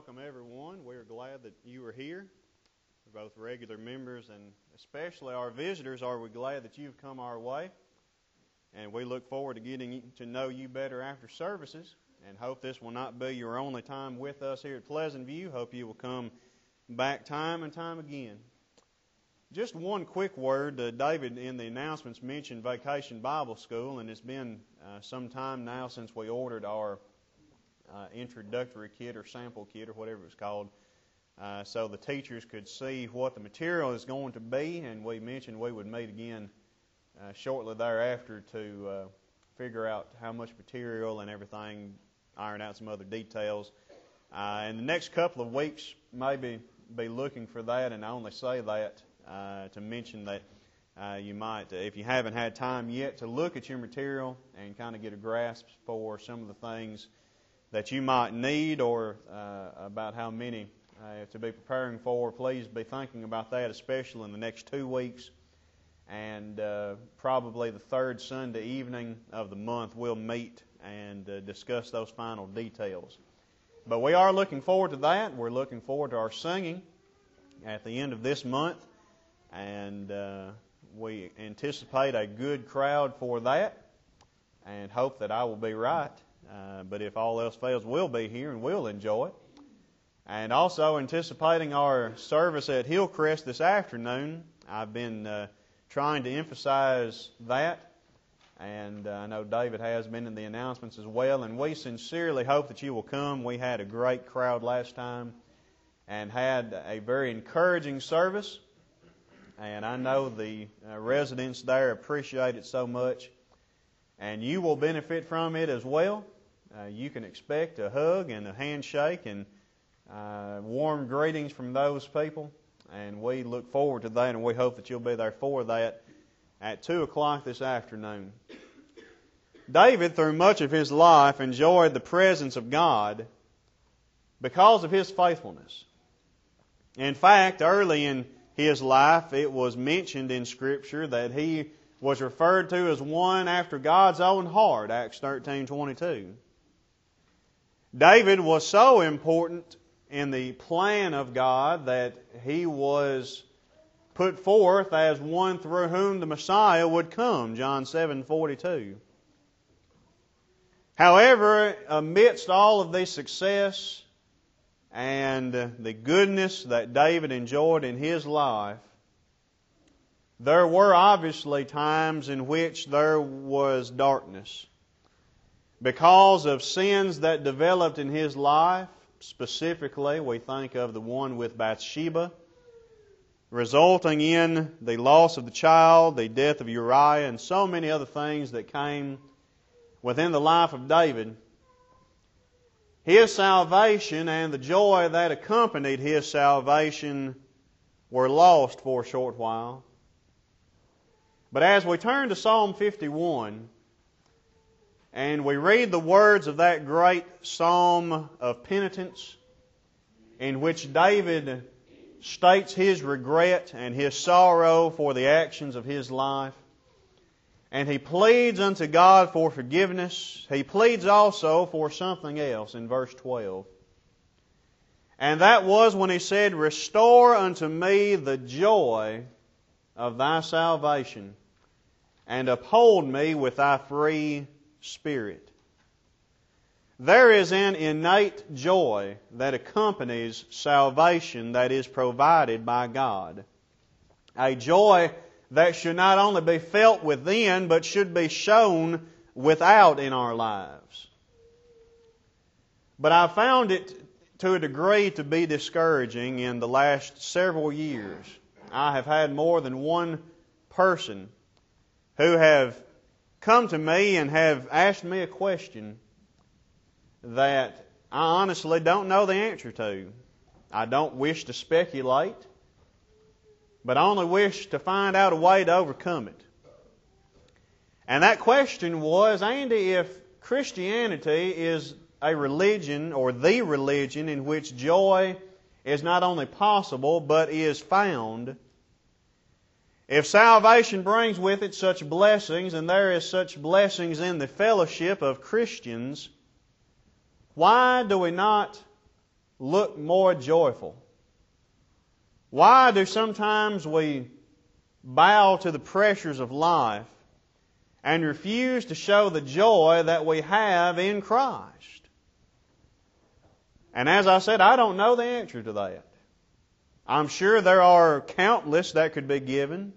welcome everyone. We're glad that you are here. Both regular members and especially our visitors, are we glad that you've come our way. And we look forward to getting to know you better after services and hope this will not be your only time with us here at Pleasant View. Hope you will come back time and time again. Just one quick word. David in the announcements mentioned Vacation Bible School, and it's been some time now since we ordered our introductory kit or sample kit or whatever it's called, so the teachers could see what the material is going to be, and we mentioned we would meet again shortly thereafter to figure out how much material and everything, iron out some other details. In the next couple of weeks, maybe be looking for that, and I only say that to mention that you might, if you haven't had time yet, to look at your material and kind of get a grasp for some of the things that you might need, or about how many to be preparing for. Please be thinking about that, especially in the next 2 weeks. And probably the third Sunday evening of the month we'll meet and discuss those final details. But we are looking forward to that. We're looking forward to our singing at the end of this month. And we anticipate a good crowd for that and hope that I will be right. But if all else fails, we'll be here and we'll enjoy it. And also anticipating our service at Hillcrest this afternoon. I've been trying to emphasize that, and I know David has been in the announcements as well, and we sincerely hope that you will come. We had a great crowd last time and had a very encouraging service, and I know the residents there appreciate it so much, and you will benefit from it as well. You can expect a hug and a handshake and warm greetings from those people. And we look forward to that, and we hope that you'll be there for that at 2 o'clock this afternoon. David, through much of his life, enjoyed the presence of God because of his faithfulness. In fact, early in his life, it was mentioned in Scripture that he was referred to as one after God's own heart, Acts 13:22. David was so important in the plan of God that he was put forth as one through whom the Messiah would come, John 7:42. However, amidst all of the success and the goodness that David enjoyed in his life, there were obviously times in which there was darkness because of sins that developed in his life. Specifically, we think of the one with Bathsheba, resulting in the loss of the child, the death of Uriah, and so many other things that came within the life of David. His salvation and the joy that accompanied his salvation were lost for a short while. But as we turn to Psalm 51, and we read the words of that great psalm of penitence, in which David states his regret and his sorrow for the actions of his life, and he pleads unto God for forgiveness. He pleads also for something else in verse 12. And that was when he said, "Restore unto me the joy of thy salvation, and uphold me with thy free Spirit." There is an innate joy that accompanies salvation that is provided by God. A joy that should not only be felt within, but should be shown without in our lives. But I found it to a degree to be discouraging in the last several years. I have had more than one person who have come to me and have asked me a question that I honestly don't know the answer to. I don't wish to speculate, but I only wish to find out a way to overcome it. And that question was, Andy, if Christianity is a religion or the religion in which joy is not only possible but is found, if salvation brings with it such blessings, and there is such blessings in the fellowship of Christians, why do we not look more joyful? Why do sometimes we bow to the pressures of life and refuse to show the joy that we have in Christ? And as I said, I don't know the answer to that. I'm sure there are countless that could be given.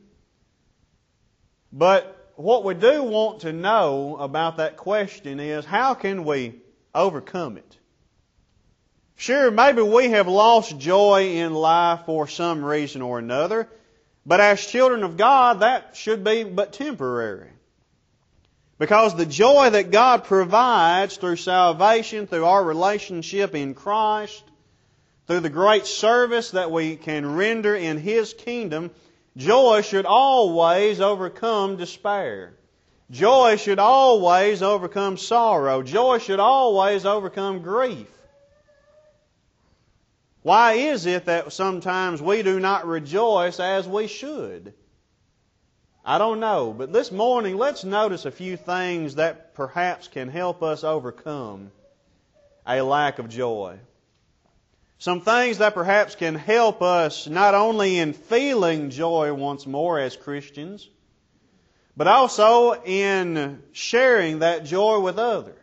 But what we do want to know about that question is, how can we overcome it? Sure, maybe we have lost joy in life for some reason or another, but as children of God, that should be but temporary. Because the joy that God provides through salvation, through our relationship in Christ, through the great service that we can render in His kingdom, joy should always overcome despair. Joy should always overcome sorrow. Joy should always overcome grief. Why is it that sometimes we do not rejoice as we should? I don't know, but this morning let's notice a few things that perhaps can help us overcome a lack of joy. Some things that perhaps can help us not only in feeling joy once more as Christians, but also in sharing that joy with others,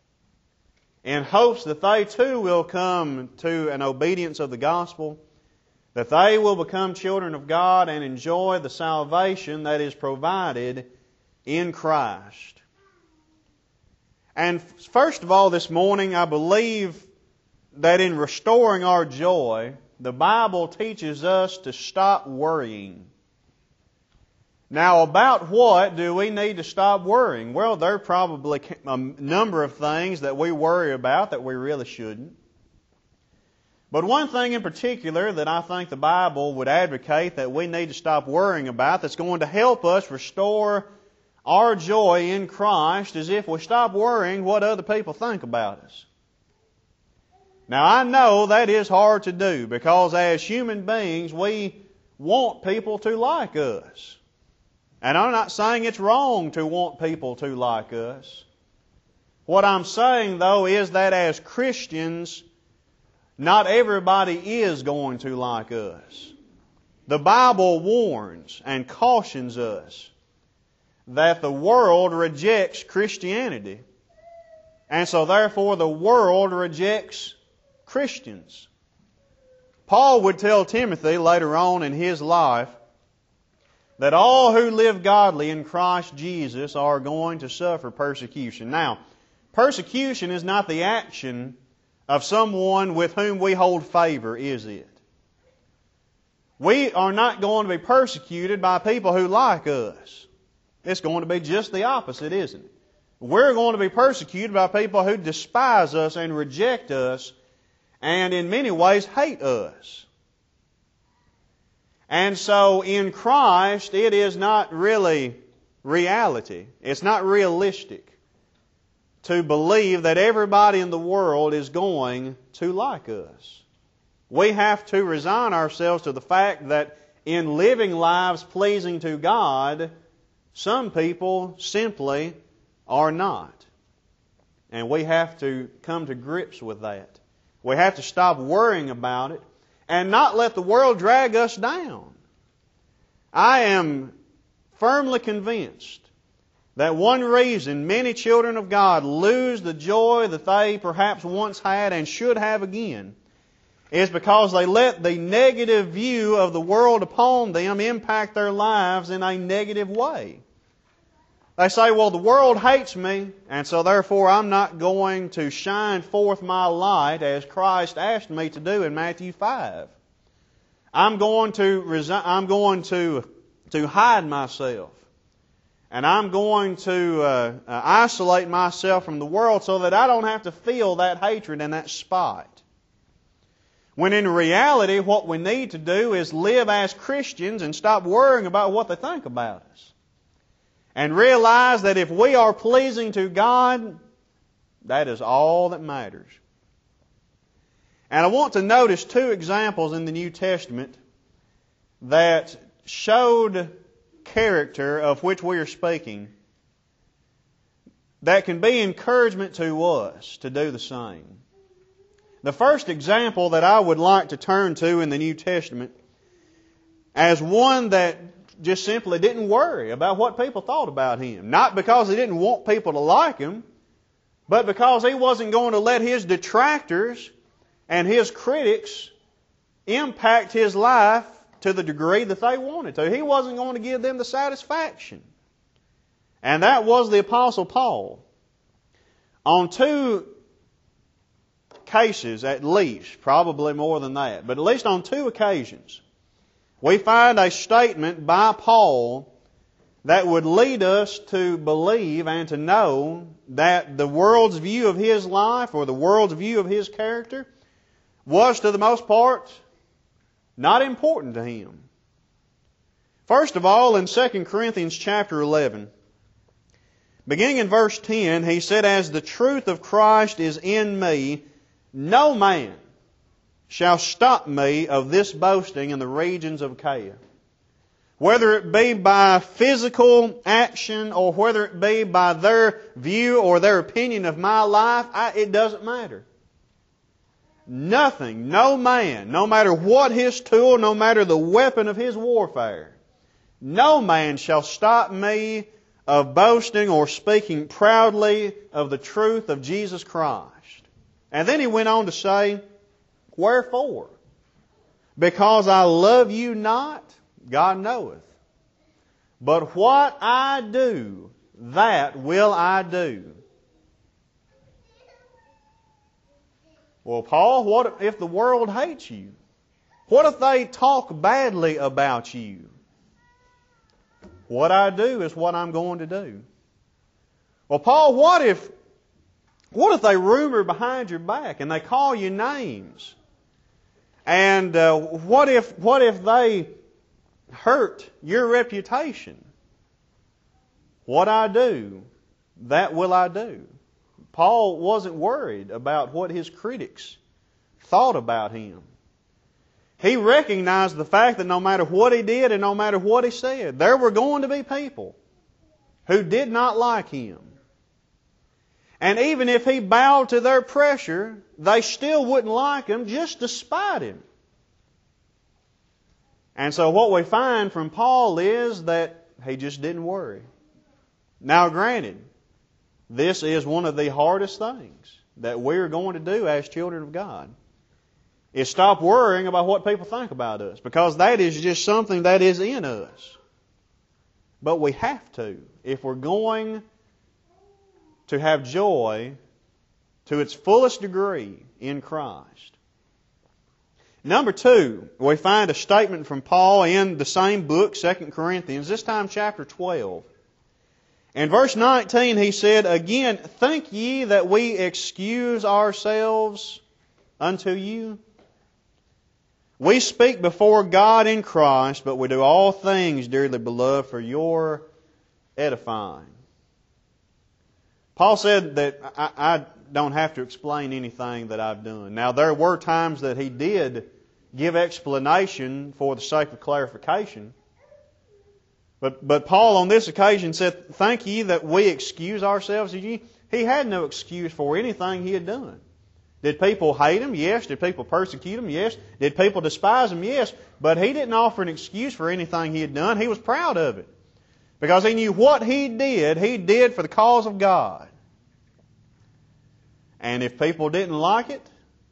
in hopes that they too will come to an obedience of the gospel, that they will become children of God and enjoy the salvation that is provided in Christ. And first of all, this morning, I believe that in restoring our joy, the Bible teaches us to stop worrying. Now, about what do we need to stop worrying? Well, there are probably a number of things that we worry about that we really shouldn't. But one thing in particular that I think the Bible would advocate that we need to stop worrying about, that's going to help us restore our joy in Christ, is if we stop worrying what other people think about us. Now, I know that is hard to do, because as human beings, we want people to like us. And I'm not saying it's wrong to want people to like us. What I'm saying, though, is that as Christians, not everybody is going to like us. The Bible warns and cautions us that the world rejects Christianity. And so therefore the world rejects Christians. Paul would tell Timothy later on in his life that all who live godly in Christ Jesus are going to suffer persecution. Now, persecution is not the action of someone with whom we hold favor, is it? We are not going to be persecuted by people who like us. It's going to be just the opposite, isn't it? We're going to be persecuted by people who despise us and reject us and in many ways hate us. And so in Christ, it is not really reality. It's not realistic to believe that everybody in the world is going to like us. We have to resign ourselves to the fact that in living lives pleasing to God, some people simply are not. And we have to come to grips with that. We have to stop worrying about it and not let the world drag us down. I am firmly convinced that one reason many children of God lose the joy that they perhaps once had and should have again is because they let the negative view of the world upon them impact their lives in a negative way. They say, well, the world hates me, and so therefore I'm not going to shine forth my light as Christ asked me to do in Matthew 5. I'm going to hide myself. And I'm going to isolate myself from the world so that I don't have to feel that hatred and that spite. When in reality, what we need to do is live as Christians and stop worrying about what they think about us. And realize that if we are pleasing to God, that is all that matters. And I want to notice two examples in the New Testament that showed character of which we are speaking that can be encouragement to us to do the same. The first example that I would like to turn to in the New Testament as one that just simply didn't worry about what people thought about Him. Not because He didn't want people to like Him, but because He wasn't going to let His detractors and His critics impact His life to the degree that they wanted to. He wasn't going to give them the satisfaction. And that was the Apostle Paul. On two cases at least, probably more than that, but at least on two occasions, we find a statement by Paul that would lead us to believe and to know that the world's view of his life or the world's view of his character was, to the most part, not important to him. First of all, in 2 Corinthians chapter 11, beginning in verse 10, he said, "As the truth of Christ is in me, no man shall stop me of this boasting in the regions of Achaia." Whether it be by physical action or whether it be by their view or their opinion of my life, it doesn't matter. Nothing, no man, no matter what his tool, no matter the weapon of his warfare, no man shall stop me of boasting or speaking proudly of the truth of Jesus Christ. And then he went on to say, "Wherefore? Because I love you not, God knoweth. But what I do, that will I do." Well, Paul, what if the world hates you? What if they talk badly about you? What I do is what I'm going to do. Well, Paul, what if they rumor behind your back and they call you names? And what if they hurt your reputation? What I do, that will I do. Paul wasn't worried about what his critics thought about him. He recognized the fact that no matter what he did and no matter what he said, there were going to be people who did not like him. And even if he bowed to their pressure, they still wouldn't like him just despite him. And so what we find from Paul is that he just didn't worry. Now granted, this is one of the hardest things that we're going to do as children of God, is stop worrying about what people think about us, because that is just something that is in us. But we have to, if we're going to have joy to its fullest degree in Christ. Number two, we find a statement from Paul in the same book, 2 Corinthians, this time chapter 12. In verse 19 he said, "Again, think ye that we excuse ourselves unto you? We speak before God in Christ, but we do all things, dearly beloved, for your edifying." Paul said that I don't have to explain anything that I've done. Now, there were times that he did give explanation for the sake of clarification. But Paul on this occasion said, "Think ye that we excuse ourselves?" He had no excuse for anything he had done. Did people hate him? Yes. Did people persecute him? Yes. Did people despise him? Yes. But he didn't offer an excuse for anything he had done. He was proud of it. Because he knew what he did for the cause of God. And if people didn't like it,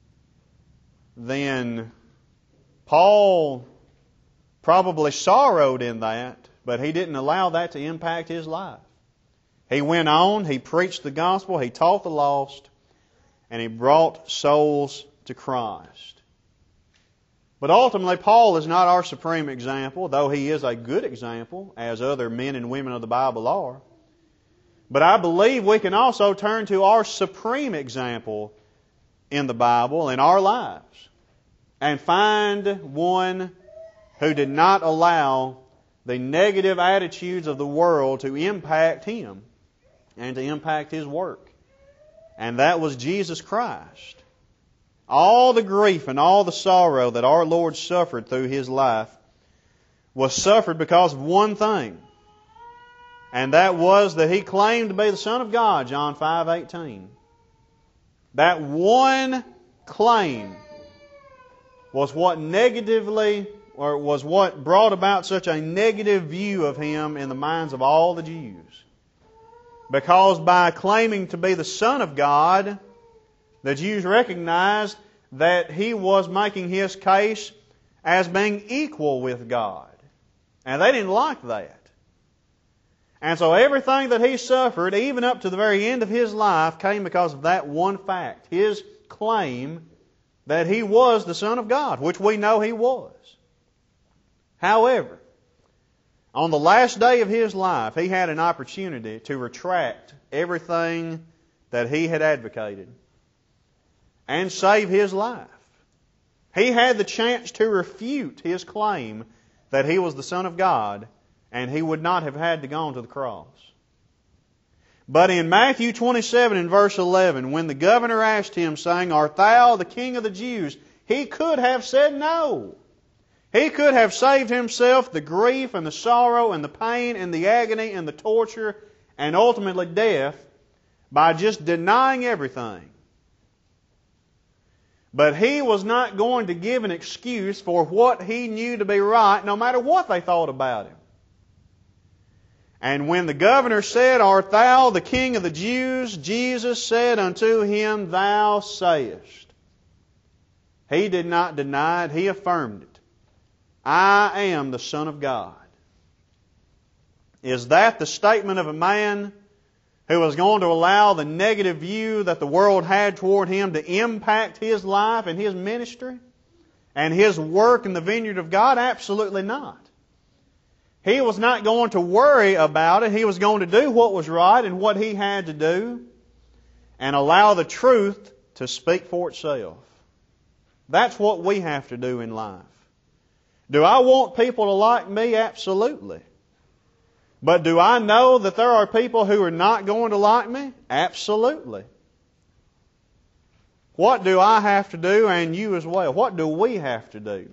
then Paul probably sorrowed in that, but he didn't allow that to impact his life. He went on, he preached the gospel, he taught the lost, and he brought souls to Christ. But ultimately, Paul is not our supreme example, though he is a good example, as other men and women of the Bible are. But I believe we can also turn to our supreme example in the Bible, in our lives, and find one who did not allow the negative attitudes of the world to impact him and to impact his work. And that was Jesus Christ. All the grief and all the sorrow that our Lord suffered through His life was suffered because of one thing. And that was that He claimed to be the Son of God, John 5:18. That one claim was what was what brought about such a negative view of Him in the minds of all the Jews. Because by claiming to be the Son of God, the Jews recognized that He was making His case as being equal with God. And they didn't like that. And so everything that He suffered, even up to the very end of His life, came because of that one fact. His claim that He was the Son of God, which we know He was. However, on the last day of His life, He had an opportunity to retract everything that He had advocated and save His life. He had the chance to refute His claim that He was the Son of God, and He would not have had to go to the cross. But in Matthew 27 and verse 11, when the governor asked Him, saying, "Art thou the King of the Jews?" He could have said no. He could have saved Himself the grief and the sorrow and the pain and the agony and the torture and ultimately death by just denying everything. But He was not going to give an excuse for what He knew to be right, no matter what they thought about Him. And when the governor said, "Art thou the King of the Jews?" Jesus said unto him, "Thou sayest." He did not deny it, He affirmed it. "I am the Son of God." Is that the statement of a man who was going to allow the negative view that the world had toward Him to impact his life and his ministry and his work in the vineyard of God? Absolutely not. He was not going to worry about it. He was going to do what was right and what he had to do and allow the truth to speak for itself. That's what we have to do in life. Do I want people to like me? Absolutely. But do I know that there are people who are not going to like me? Absolutely. What do I have to do, and you as well? What do we have to do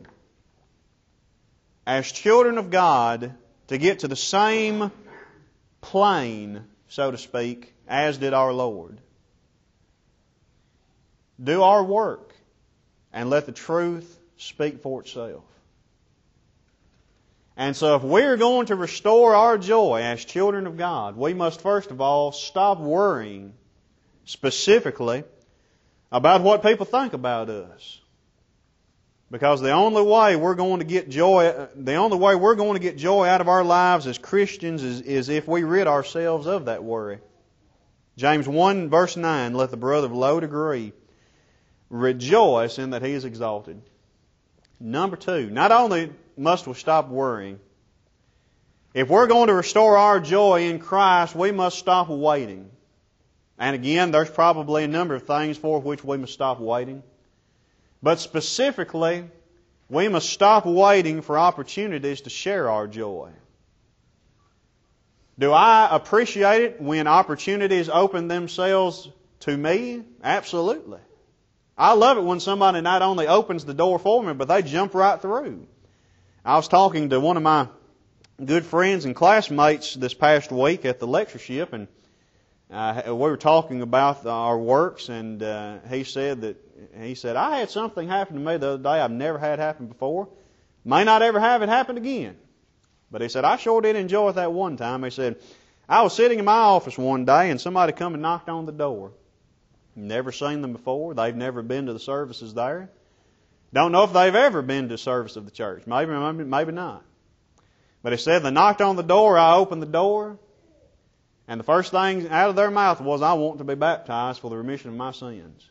as children of God to get to the same plane, so to speak, as did our Lord? Do our work and let the truth speak for itself. And so if we're going to restore our joy as children of God, we must first of all stop worrying specifically about what people think about us. Because the only way we're going to get joy out of our lives as Christians is if we rid ourselves of that worry. James 1 verse 9, "Let the brother of low degree rejoice in that he is exalted." Number 2, not only must we stop worrying, if we're going to restore our joy in Christ, we must stop waiting. And again, there's probably a number of things for which we must stop waiting. But specifically, we must stop waiting for opportunities to share our joy. Do I appreciate it when opportunities open themselves to me? Absolutely. I love it when somebody not only opens the door for me, but they jump right through. I was talking to one of my good friends and classmates this past week at the lectureship, and we were talking about our works, and he said, "I had something happen to me the other day I've never had happen before. May not ever have it happen again." But he said, "I sure did enjoy it that one time." He said, "I was sitting in my office one day and somebody come and knocked on the door. Never seen them before. They've never been to the services there. Don't know if they've ever been to a service of the church. Maybe not. But he said, they knocked on the door, I opened the door, and the first thing out of their mouth was, 'I want to be baptized for the remission of my sins.'"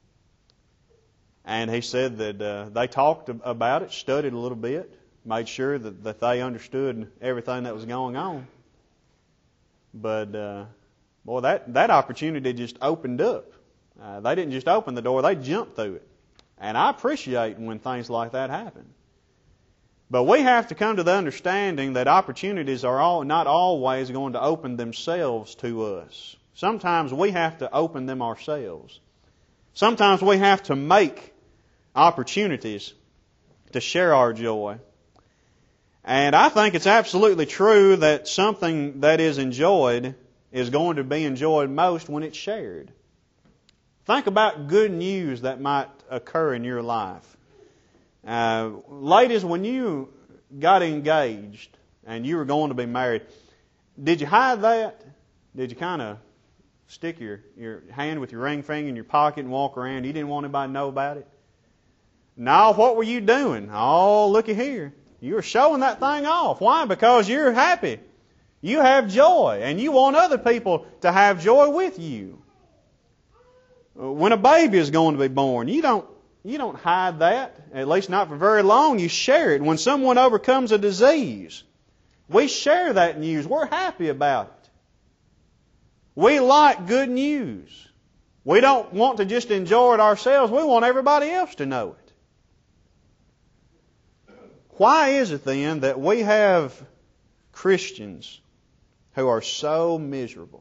And he said that they talked about it, studied a little bit, made sure that they understood everything that was going on. But, boy, that opportunity just opened up. They didn't just open the door, they jumped through it. And I appreciate when things like that happen. But we have to come to the understanding that opportunities are not always going to open themselves to us. Sometimes we have to open them ourselves. Sometimes we have to make opportunities to share our joy. And I think it's absolutely true that something that is enjoyed is going to be enjoyed most when it's shared. Think about good news that might occur in your life. Ladies, when you got engaged and you were going to be married, did you hide that? Did you kind of stick your hand with your ring finger in your pocket and walk around? You didn't want anybody to know about it? No, what were you doing? Oh, looky here. You were showing that thing off. Why? Because you're happy. You have joy, and you want other people to have joy with you. When a baby is going to be born, you don't hide that, at least not for very long. You share it. When someone overcomes a disease, we share that news. We're happy about it. We like good news. We don't want to just enjoy it ourselves. We want everybody else to know it. Why is it then that we have Christians who are so miserable?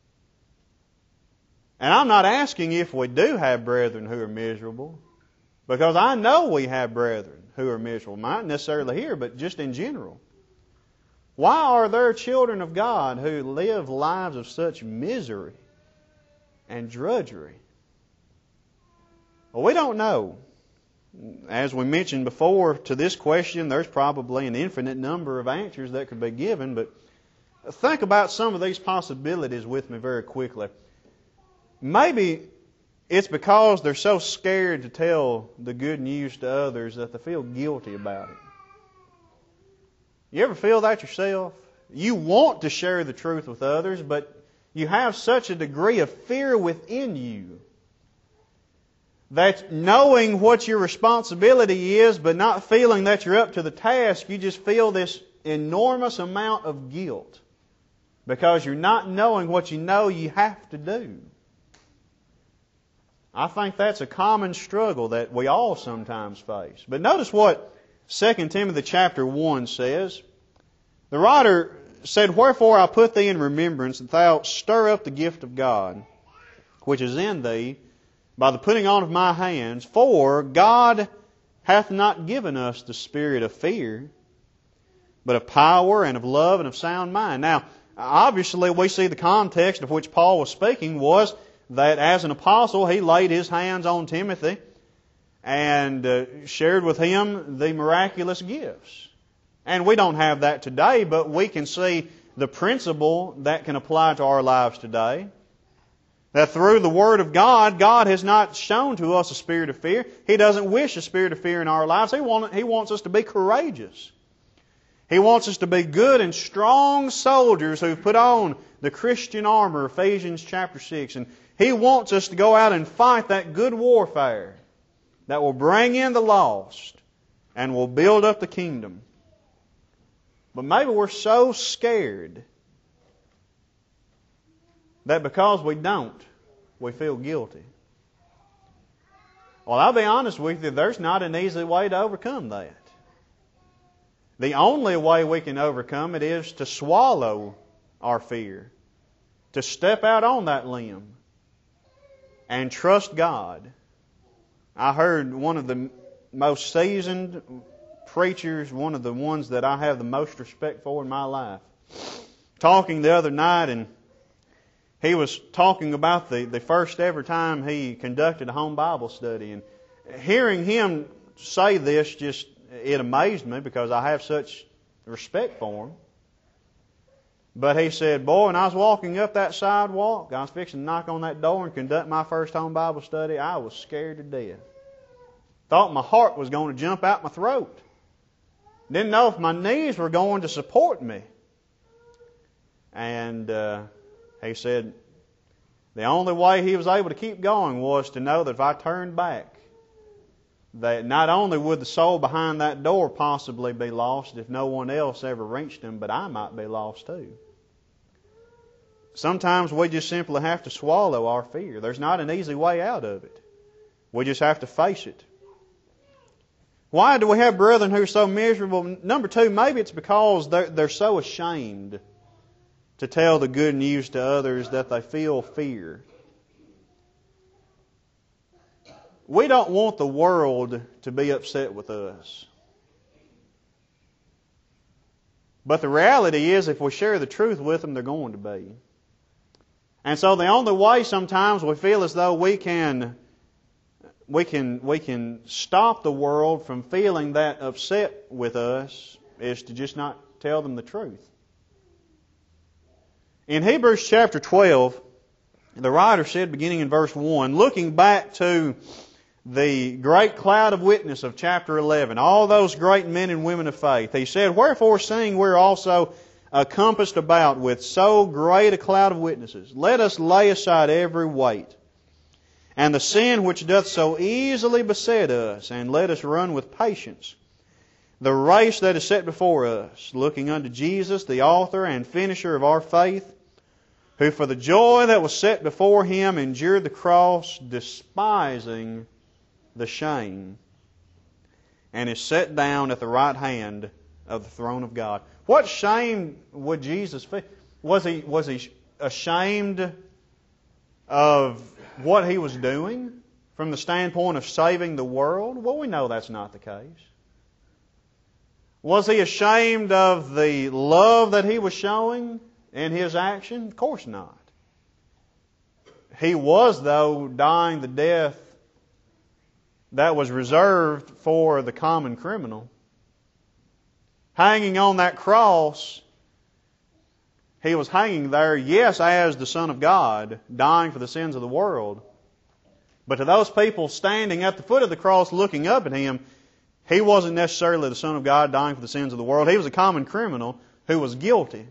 And I'm not asking if we do have brethren who are miserable, because I know we have brethren who are miserable. Not necessarily here, but just in general. Why are there children of God who live lives of such misery and drudgery? Well, we don't know. As we mentioned before, to this question, there's probably an infinite number of answers that could be given, but think about some of these possibilities with me very quickly. Maybe it's because they're so scared to tell the good news to others that they feel guilty about it. You ever feel that yourself? You want to share the truth with others, but you have such a degree of fear within you that knowing what your responsibility is, but not feeling that you're up to the task, you just feel this enormous amount of guilt because you're not knowing what you know you have to do. I think that's a common struggle that we all sometimes face. But notice what 2 Timothy chapter 1 says. The writer said, "Wherefore I put thee in remembrance, that thou stir up the gift of God, which is in thee, by the putting on of my hands. For God hath not given us the spirit of fear, but of power and of love and of sound mind." Now, obviously we see the context of which Paul was speaking was that as an apostle he laid his hands on Timothy and shared with him the miraculous gifts. And we don't have that today, but we can see the principle that can apply to our lives today. That through the Word of God, God has not shown to us a spirit of fear. He doesn't wish a spirit of fear in our lives. He wants us to be courageous. He wants us to be good and strong soldiers who put on the Christian armor, Ephesians chapter 6. And He wants us to go out and fight that good warfare that will bring in the lost and will build up the kingdom. But maybe we're so scared that because we don't, we feel guilty. Well, I'll be honest with you, there's not an easy way to overcome that. The only way we can overcome it is to swallow our fear, to step out on that limb and trust God. I heard one of the most seasoned preachers, one of the ones that I have the most respect for in my life, talking the other night, and he was talking about the first ever time he conducted a home Bible study. And hearing him say this, it amazed me because I have such respect for him. But he said, "Boy, when I was walking up that sidewalk, I was fixing to knock on that door and conduct my first home Bible study, I was scared to death. Thought my heart was going to jump out my throat. Didn't know if my knees were going to support me." And he said the only way he was able to keep going was to know that if I turned back, that not only would the soul behind that door possibly be lost if no one else ever reached him, but I might be lost too. Sometimes we just simply have to swallow our fear. There's not an easy way out of it. We just have to face it. Why do we have brethren who are so miserable? Number two, maybe it's because they're so ashamed to tell the good news to others that they feel fear. We don't want the world to be upset with us. But the reality is, if we share the truth with them, they're going to be. And so the only way sometimes we feel as though we can stop the world from feeling that upset with us is to just not tell them the truth. In Hebrews chapter 12, the writer said, beginning in verse 1, looking back to the great cloud of witness of chapter 11, all those great men and women of faith, he said, wherefore seeing we're also compassed about with so great a cloud of witnesses, let us lay aside every weight, and the sin which doth so easily beset us, and let us run with patience the race that is set before us, looking unto Jesus, the author and finisher of our faith, who for the joy that was set before Him endured the cross, despising the shame, and is set down at the right hand of the throne of God. What shame would Jesus feel? Was he ashamed of what He was doing from the standpoint of saving the world? Well, we know that's not the case. Was He ashamed of the love that He was showing in His action? Of course not. He was, though, dying the death that was reserved for the common criminal. Hanging on that cross, He was hanging there, yes, as the Son of God, dying for the sins of the world. But to those people standing at the foot of the cross looking up at Him, He wasn't necessarily the Son of God dying for the sins of the world. He was a common criminal who was guilty.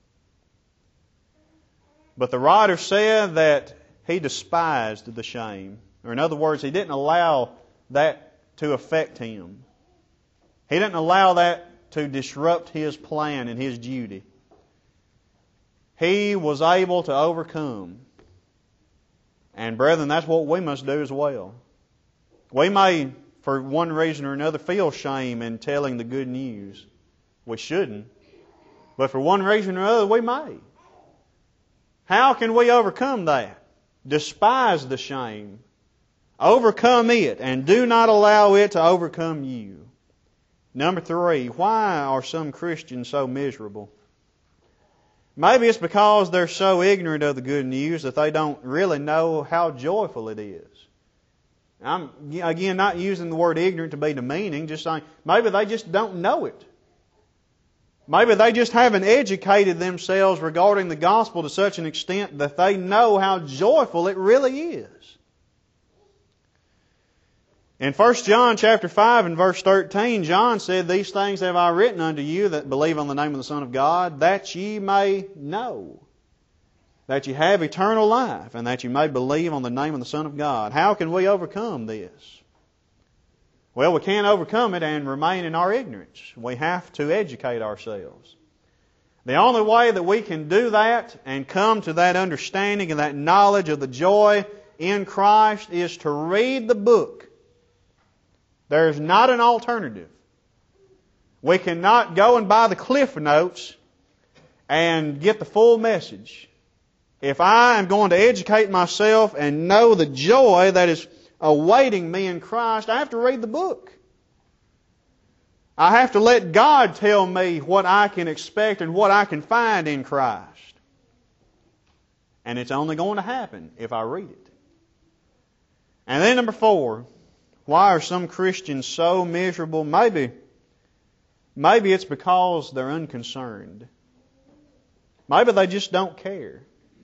But the writer said that He despised the shame. Or in other words, He didn't allow that to affect Him. He didn't allow that to disrupt His plan and His duty. He was able to overcome. And brethren, that's what we must do as well. We may, for one reason or another, feel shame in telling the good news. We shouldn't. But for one reason or another, we may. How can we overcome that? Despise the shame. Overcome it, and do not allow it to overcome you. Number 3, why are some Christians so miserable? Maybe it's because they're so ignorant of the good news that they don't really know how joyful it is. I'm, again, not using the word ignorant to be demeaning, just saying maybe they just don't know it. Maybe they just haven't educated themselves regarding the gospel to such an extent that they know how joyful it really is. In 1 John chapter 5 and verse 13, John said, these things have I written unto you that believe on the name of the Son of God, that ye may know that ye have eternal life, and that ye may believe on the name of the Son of God. How can we overcome this? Well, we can't overcome it and remain in our ignorance. We have to educate ourselves. The only way that we can do that and come to that understanding and that knowledge of the joy in Christ is to read the book. There's not an alternative. We cannot go and buy the Cliff Notes and get the full message. If I am going to educate myself and know the joy that is awaiting me in Christ, I have to read the book. I have to let God tell me what I can expect and what I can find in Christ. And it's only going to happen if I read it. And then number 4, why are some Christians so miserable? Maybe it's because they're unconcerned. Maybe they just don't care.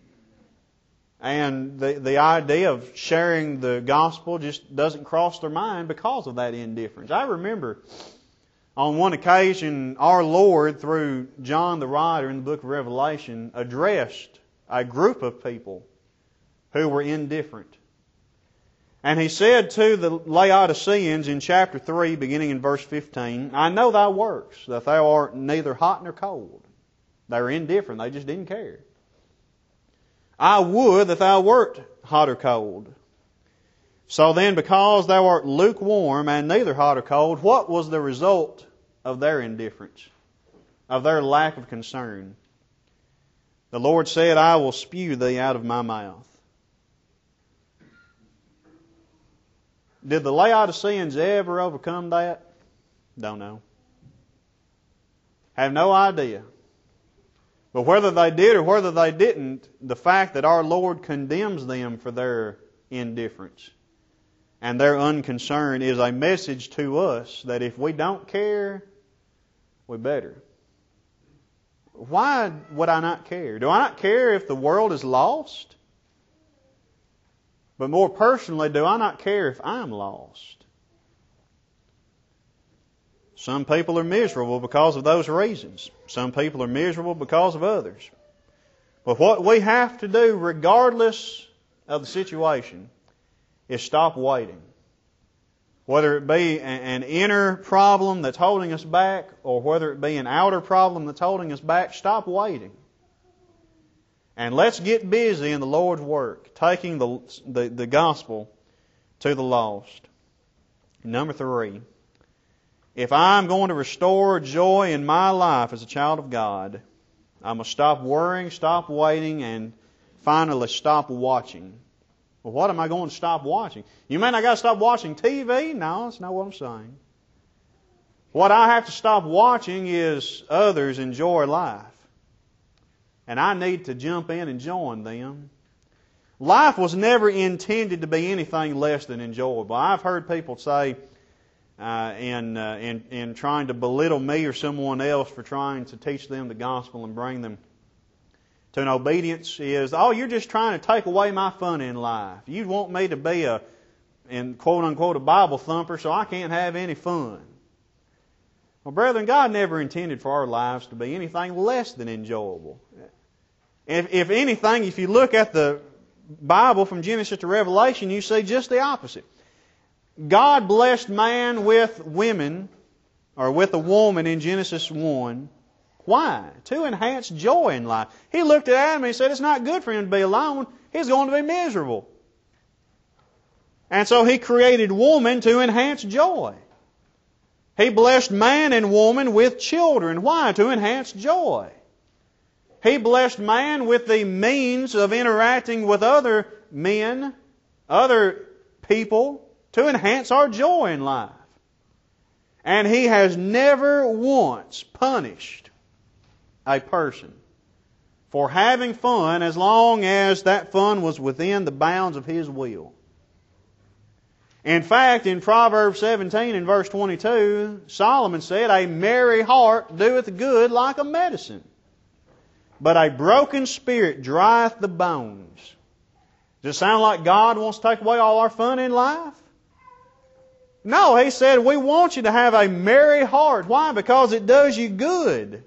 And the idea of sharing the gospel just doesn't cross their mind because of that indifference. I remember on one occasion our Lord, through John the writer in the book of Revelation, addressed a group of people who were indifferent. And He said to the Laodiceans in chapter 3, beginning in verse 15, I know thy works, that thou art neither hot nor cold. They were indifferent. They just didn't care. I would that thou wert hot or cold. So then, because thou art lukewarm and neither hot or cold, what was the result of their indifference, of their lack of concern? The Lord said, I will spew thee out of my mouth. Did the Laodiceans ever overcome that? Don't know. Have no idea. But whether they did or whether they didn't, the fact that our Lord condemns them for their indifference and their unconcern is a message to us that if we don't care, we better. Why would I not care? Do I not care if the world is lost? But more personally, do I not care if I'm lost? Some people are miserable because of those reasons. Some people are miserable because of others. But what we have to do, regardless of the situation, is stop waiting. Whether it be an inner problem that's holding us back, or whether it be an outer problem that's holding us back, stop waiting. And let's get busy in the Lord's work, taking the gospel to the lost. Number 3, if I'm going to restore joy in my life as a child of God, I must stop worrying, stop waiting, and finally stop watching. Well, what am I going to stop watching? You mean I got to stop watching TV? No, that's not what I'm saying. What I have to stop watching is others enjoy life. And I need to jump in and join them. Life was never intended to be anything less than enjoyable. I've heard people say, in trying to belittle me or someone else for trying to teach them the gospel and bring them to an obedience, is, oh, you're just trying to take away my fun in life. You want me to be in quote unquote, a Bible thumper, so I can't have any fun. Well, brethren, God never intended for our lives to be anything less than enjoyable. If anything, if you look at the Bible from Genesis to Revelation, you see just the opposite. God blessed man with women, or with a woman in Genesis 1. Why? To enhance joy in life. He looked at Adam and he said it's not good for him to be alone. He's going to be miserable. And so He created woman to enhance joy. He blessed man and woman with children. Why? To enhance joy. He blessed man with the means of interacting with other men, other people, to enhance our joy in life. And He has never once punished a person for having fun as long as that fun was within the bounds of His will. In fact, in Proverbs 17 and verse 22, Solomon said, a merry heart doeth good like a medicine, but a broken spirit drieth the bones. Does it sound like God wants to take away all our fun in life? No, He said we want you to have a merry heart. Why? Because it does you good.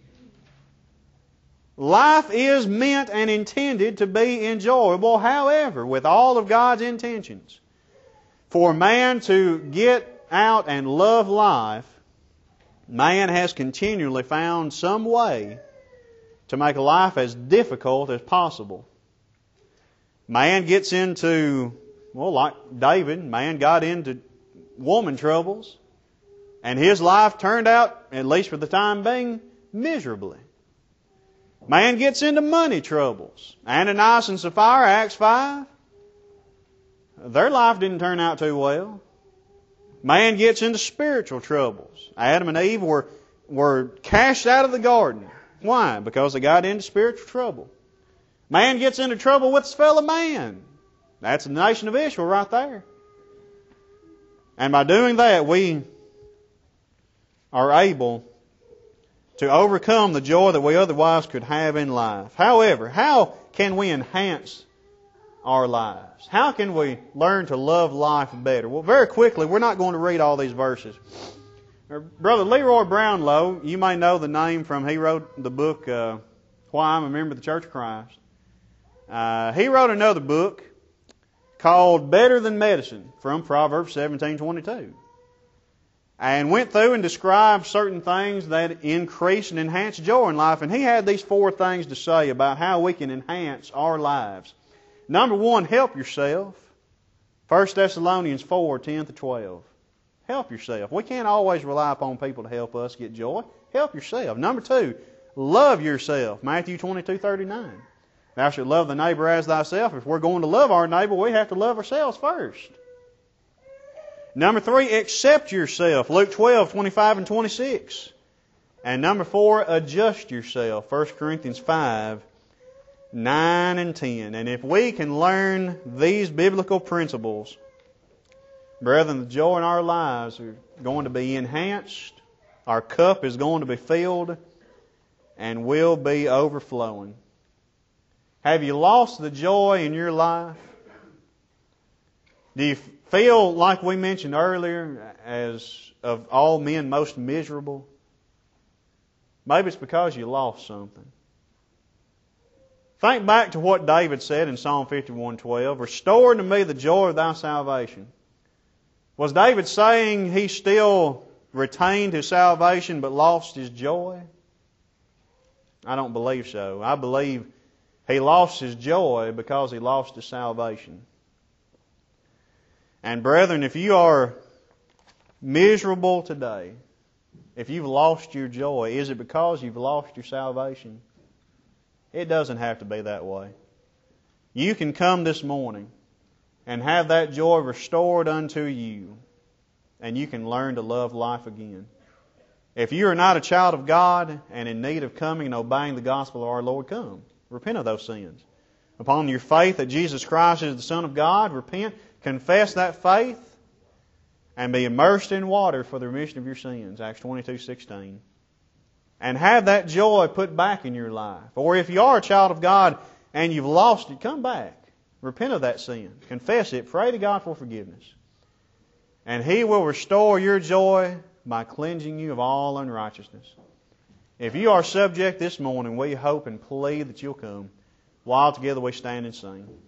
Life is meant and intended to be enjoyable, however, with all of God's intentions. For man to get out and love life, man has continually found some way to make life as difficult as possible. Man gets into, well, like David, man got into woman troubles, and his life turned out, at least for the time being, miserably. Man gets into money troubles. Ananias and Sapphira, Acts 5, their life didn't turn out too well. Man gets into spiritual troubles. Adam and Eve were cast out of the garden. Why? Because they got into spiritual trouble. Man gets into trouble with his fellow man. That's the nation of Israel right there. And by doing that, we are able to overcome the joy that we otherwise could have in life. However, how can we enhance our lives? How can we learn to love life better? Well, very quickly, we're not going to read all these verses. Brother Leroy Brownlow, you may know the name from, he wrote the book, Why I'm a Member of the Church of Christ. He wrote another book called Better Than Medicine from Proverbs 17:22. And went through and described certain things that increase and enhance joy in life. And he had these 4 things to say about how we can enhance our lives. Number 1, help yourself. 1 Thessalonians 4:10-12. Help yourself. We can't always rely upon people to help us get joy. Help yourself. Number 2, love yourself. Matthew 22:39. Thou shalt love the neighbor as thyself. If we're going to love our neighbor, we have to love ourselves first. Number 3, accept yourself. Luke 12:25 and 26. And number 4, adjust yourself. 1 Corinthians 5, 9 and 10. And if we can learn these biblical principles, brethren, the joy in our lives are going to be enhanced. Our cup is going to be filled and will be overflowing. Have you lost the joy in your life? Do you feel, like we mentioned earlier, as of all men most miserable? Maybe it's because you lost something. Think back to what David said in Psalm 51:12, "Restore to me the joy of thy salvation." Was David saying he still retained his salvation but lost his joy? I don't believe so. I believe he lost his joy because he lost his salvation. And brethren, if you are miserable today, if you've lost your joy, is it because you've lost your salvation? It doesn't have to be that way. You can come this morning and have that joy restored unto you, and you can learn to love life again. If you are not a child of God and in need of coming and obeying the gospel of our Lord, come. Repent of those sins. Upon your faith that Jesus Christ is the Son of God, repent, confess that faith, and be immersed in water for the remission of your sins. Acts 22:16. And have that joy put back in your life. Or if you are a child of God and you've lost it, come back. Repent of that sin. Confess it. Pray to God for forgiveness. And He will restore your joy by cleansing you of all unrighteousness. If you are subject this morning, we hope and plead that you'll come while together we stand and sing.